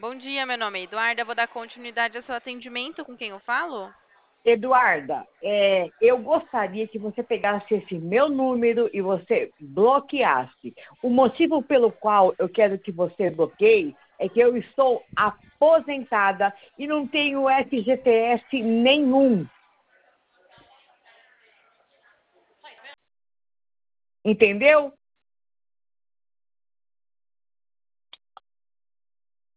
Bom dia, meu nome é Eduarda. Vou dar continuidade ao seu atendimento. Com quem eu falo? Eduarda, eu gostaria que você pegasse esse meu número e você bloqueasse. O motivo pelo qual eu quero que você bloqueie é que eu estou aposentada e não tenho FGTS nenhum. Entendeu?